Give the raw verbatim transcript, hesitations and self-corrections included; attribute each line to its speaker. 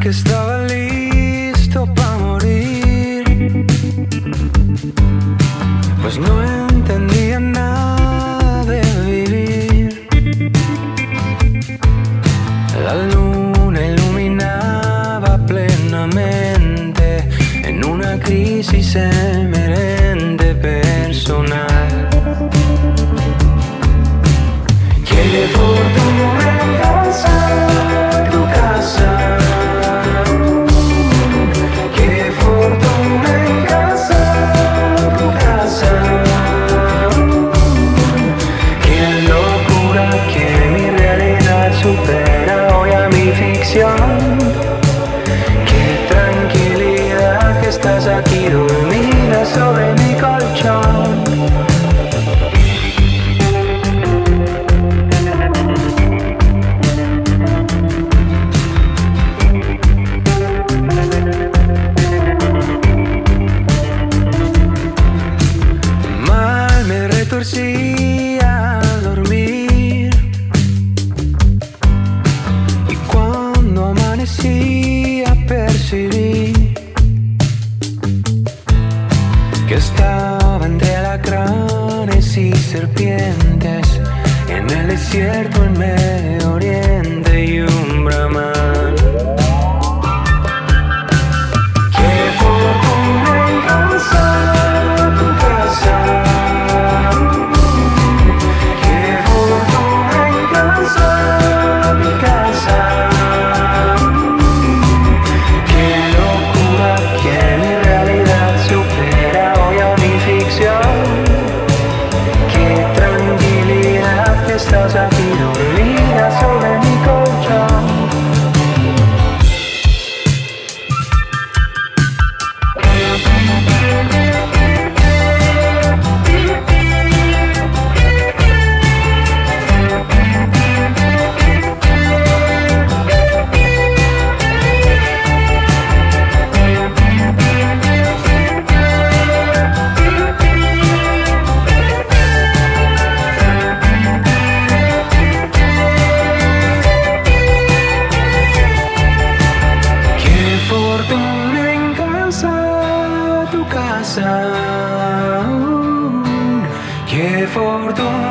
Speaker 1: que estaba listo para morir, pues no entendía nada de vivir. La luna iluminaba plenamente en una crisis emerente personal. Qué fortuna en casa, tu casa. Qué fortuna en casa, tu casa. Qué locura que mi realidad supera hoy a mi ficción. Qué tranquilidad que estás aquí dormida sobre mi colchón. Torcía al dormir, y cuando amanecía percibí que estaba entre alacranes y serpientes en el desierto en Medio Oriente y un brahman. Estás aquí dormida sobre mi colchón. Tu casa, qué fortuna.